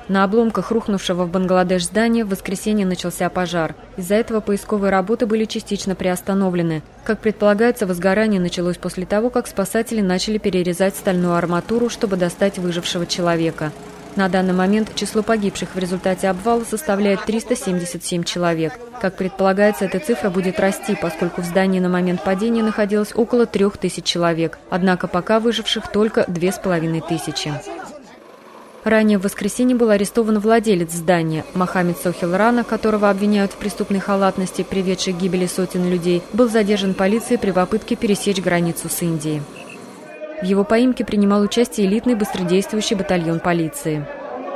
На обломках рухнувшего в Бангладеш здания в воскресенье начался пожар. Из-за этого поисковые работы были частично приостановлены. Как предполагается, возгорание началось после того, как спасатели начали перерезать стальную арматуру, чтобы достать выжившего человека. На данный момент число погибших в результате обвала составляет 377 человек. Как предполагается, эта цифра будет расти, поскольку в здании на момент падения находилось около 3000 человек. Однако пока выживших только 2500. Ранее в воскресенье был арестован владелец здания. Мохаммед Сохил Рана, которого обвиняют в преступной халатности, приведшей к гибели сотен людей, был задержан полицией при попытке пересечь границу с Индией. В его поимке принимал участие элитный быстродействующий батальон полиции.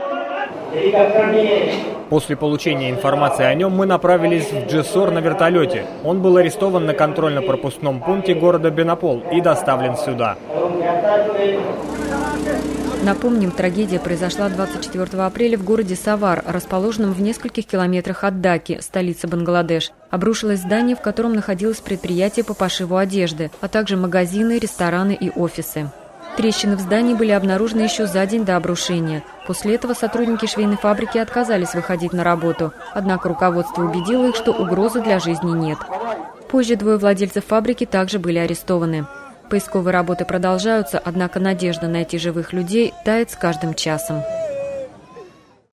После получения информации о нем мы направились в Джессор на вертолете. Он был арестован на контрольно-пропускном пункте города Бенапол и доставлен сюда. Напомним, трагедия произошла 24 апреля в городе Савар, расположенном в нескольких километрах от Даки, столицы Бангладеш. Обрушилось здание, в котором находилось предприятие по пошиву одежды, а также магазины, рестораны и офисы. Трещины в здании были обнаружены еще за день до обрушения. После этого сотрудники швейной фабрики отказались выходить на работу. Однако руководство убедило их, что угрозы для жизни нет. Позже двое владельцев фабрики также были арестованы. Поисковые работы продолжаются, однако надежда найти живых людей тает с каждым часом.